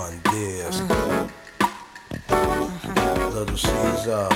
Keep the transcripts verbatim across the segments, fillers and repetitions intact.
Juan Diaz, Little Caesar,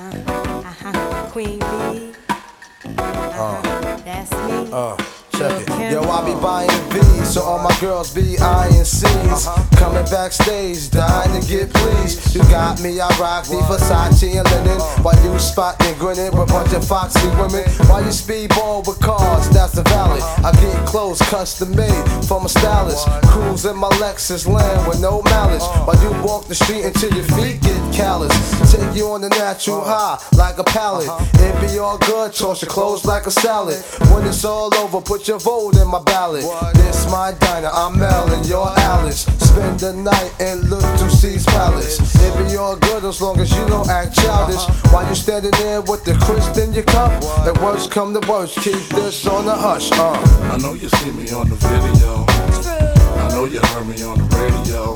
Uh-huh. Queen Bee. Uh-huh. That's me. uh, check it. Yo, I be buying V's, so all my girls be eyeing C's. Coming backstage, dying to get pleased. You got me, I rock the Versace and linen. While you spotting and grinning with a bunch of foxy women. While you speedball with cars, that's the valley. I get clothes custom made from a stylist. Cruise in my Lexus land with no malice. While you walk the street until your feet get callous. Take you on the natural high like a pallet. It be all good, toss your clothes like a salad. When it's all over, put your vote in my ballot. This my diner, I'm Mel and you're Alice. Spend the night in Little C's Palace. It be all good as long as you don't act childish. While you standing there with the crisp in your cup. The worst come to worst, keep this on the hush. Uh. I know you see me on the video. I know you heard me on the radio.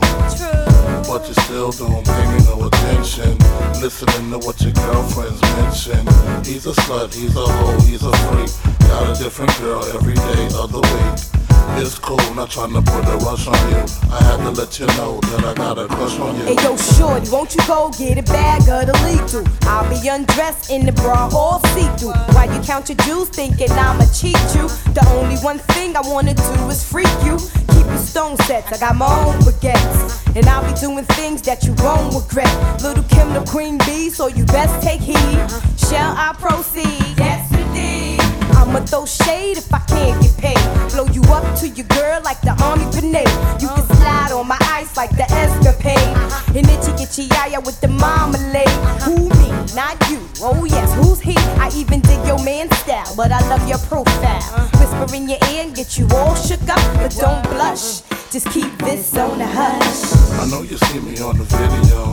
But you still don't pay me no attention. Listening to what your girlfriends mention. He's a slut, he's a hoe, he's a freak. Got a different girl every day of the week. It's cool, not trying to put a rush on you. I had to let you know that I got a crush on you. Hey yo, shorty, won't you go get a bag of the lethal? I'll be undressed in the bra, all see-through. While you count your jewels, thinking I'ma cheat you. The only one thing I wanna do is freak you. Keep your stone sets, I got my own baguettes. And I'll be doing things that you won't regret. Little Kim the Queen Bee, so you best take heed. Shall I proceed? Yes indeed. I'ma throw shade if I can't get paid. Blow you up to your girl like the Army Grenade. You can slide on my ice like the Escapade. And itchy itchy yaya with the marmalade. Who me? Not you. Oh yes, who's he? I even dig your man's style, but I love your profile. Whisper in your ear and get you all shook up, but don't blush. Just keep this on the hush. I know you see me on the video.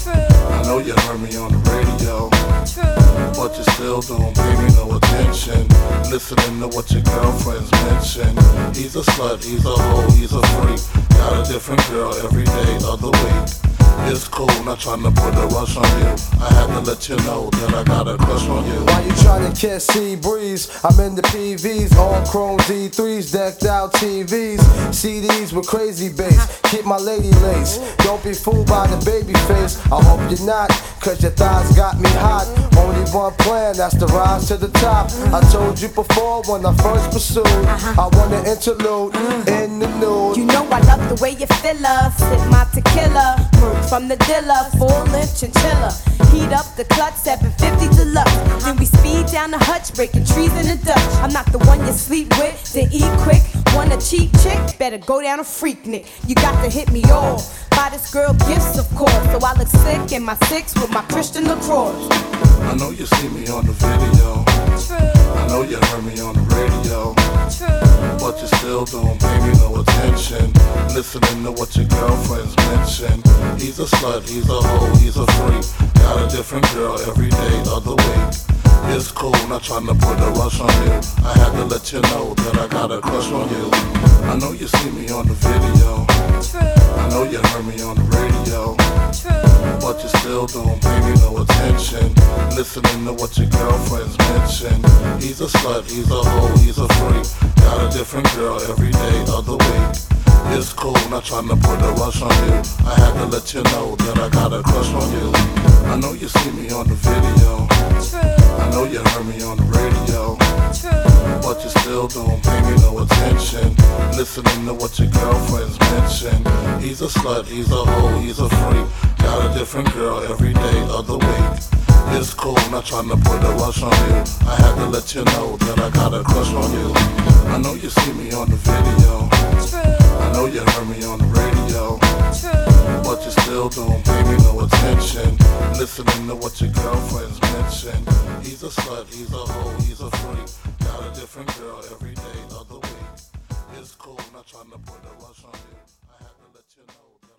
I know you heard me on the radio. But you still don't pay me no attention. Listening to what your girlfriends mention. He's a slut, he's a hoe, he's a freak. Got a different girl every day of the week. It's cool, not trying to put a rush on you. I had to let you know that I got a crush on you. While you trying to catch sea breeze, I'm in the P Vs, all chrome D threes, decked out T Vs, C Ds with crazy bass. Keep my lady lace. Don't be fooled by the baby face. I hope you're not, cause your thighs got me hot. Only one plan, that's the rise to the top. I told you before when I first pursued, I want an interlude in the nude. You know I love the way you feel us. Sip my tequila, work from the dealer, full length chinchilla. Heat up the clutch, seven fifty deluxe. Then we speed down the hutch, breaking trees in the Dutch. I'm not the one you sleep with, then eat quick. Want a cheap chick? Better go down a freak nick. You got to hit me off. Buy this girl gifts, of course. So I look sick in my six with my Christian LaCroix. I know you see me on the video. I know you heard me on the radio. But you still don't pay me no attention. Listening to what your girlfriends mention. He's a slut, he's a hoe, he's a freak. Got a different girl every day of the week. It's cool, not trying to put a rush on you. I had to let you know that I got a crush on you. I know you see me on the video. I know you heard me on the radio. But you still don't pay me no attention. Listening to what your girlfriends mention. He's a slut, he's a hoe, he's a freak. Got a different girl every day of the week. It's cool, not trying to put a rush on you. I had to let you know that I got a crush on you. I know you see me on the video. I know you heard me on the radio. But you still don't pay me no attention. Listening to what your girlfriends mention. He's a slut, he's a hoe, he's a freak. Got a different girl every day of the week. It's cool, not trying to put a rush on you. I had to let you know that I got a crush on you. I know you see me on the video. I know you heard me on the radio. But you still don't pay me no attention. Listening to what your girlfriends mention. He's a slut, he's a hoe, he's a freak. Got a different girl every day of the week. It's cool, not trying to put a rush on you. I had to let you know that